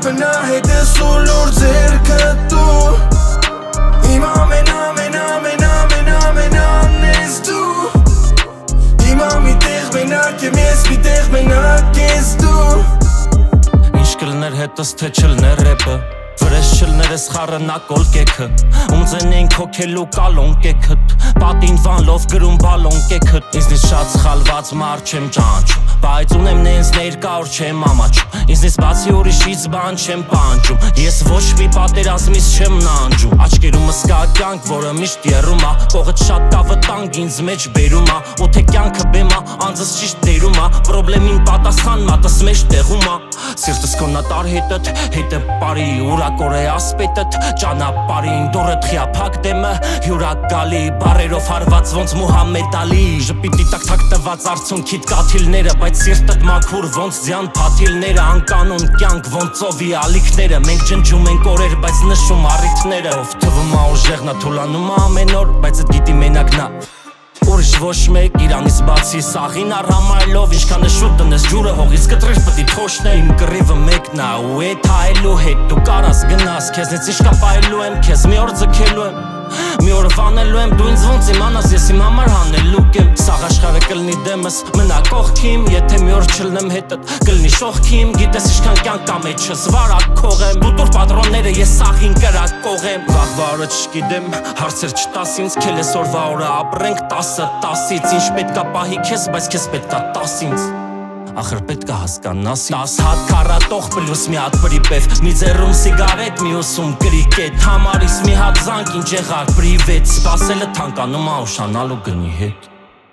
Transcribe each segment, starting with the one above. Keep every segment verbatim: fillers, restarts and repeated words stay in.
բնա հետս ու լուր ձերքդ դու Իմ ամեն ամեն ամեն ամեն ամեն ամեն ես դու Հիմա մի տեղ մենակ եմ ես մի տեղ մենակ ես դու Ինչ կլներ հետս թե չլներ ռեպը Վրես չլներս խառնակոլ կեքը Ում ձենենք հոգելու կալոն կեքըտ Պատին վանլով գրում բալոն կեքըտ Ինձնից շատ սխալված մար չեմ ճանչում Բայց ունեմ նենց ներկավոր չեմ ամաչում Ինձնից բացի ուրիշից բան չեմ պանջում Ես ոչ մի պատերազմից չեմ նանջում Աչկերումս կա կյանք, որը միշտ եռում ա Կողդ շատ կա վտանգ ինձ մեջ բերում ա Ու թե կյանքը բեմ ա, անձս ճիշտ դերում ա Պրոբլեմին պատասխան մատս մեջ տեղում ա Սիրտս կոնատար հետըտ, հետը բարի ուրակոր է ասպետըտ Ճանապարին դորըտ խիապակ դեմը Հյուրակ գալի բարերով հարված ոնց Մուհամեդ Ալի Ժպիտի տակ թակ տված արցունքիդ կաթիլները Բայց սիրտըտ մաքուր ոնց ձյան փաթիլները Անկանոն կյանք ոնց ծովի ալիքները Մենք ջնջում ենք օրեր բայց նշում առիթները Ով թվում ա ուժեղնա թուլանում ա ամեն օր Բայց էդ գիտի մենակ նա Ուրիշ ոչ մեկ իրանից բացի սաղին առհամարելով Ինչքան է շուտ տնես ջուրը հողից կտրիր պտի թոշն է Իմ կռիվը մեկն ա ու էդ հայելու հետ Դու կարաս գնաս քեզնից ինչ կապայելու եմ Քեզ մի օր ձգելու եմ Մի օր վանելու եմ դու ինձ ոնց իմանաս ես իմ համար հանելուկ եմ Սաղ աշխարհը կլնի դեմս մնա կողքիմ Եթե մի օր չլնեմ հետըտ կլնի շողքիմ Գիտես ինչքան կյանք կա մեջս վարակող եմ Դու տուր պատրոնները ես սաղին կրակող եմ Վաղվա օրը չգիտեմ հարցեր չտաս ինձ Քելես օրվա օրը ապրենք տասը տասից Ինչ պետքա պահի քեզ բայց քեզ պետքա տաս ինձ Ախր պետքա հասկանաս Տաս հատ կարատող պլյուս մի հատ պրիպև Մի ձեռում սիգարետ մի ուսում կրիկետ Համարիս մի հատ զանք ինչ եղար պրիվետ Սպասելը թանկանում ա ուշանալու գնի հետ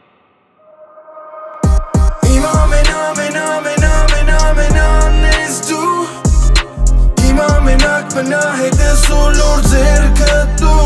Իմ ամեն ամեն ամեն ամեն ամեն ամեն ես դու Իմ ամենակ մնա հետս ու լուր ձերքդ դու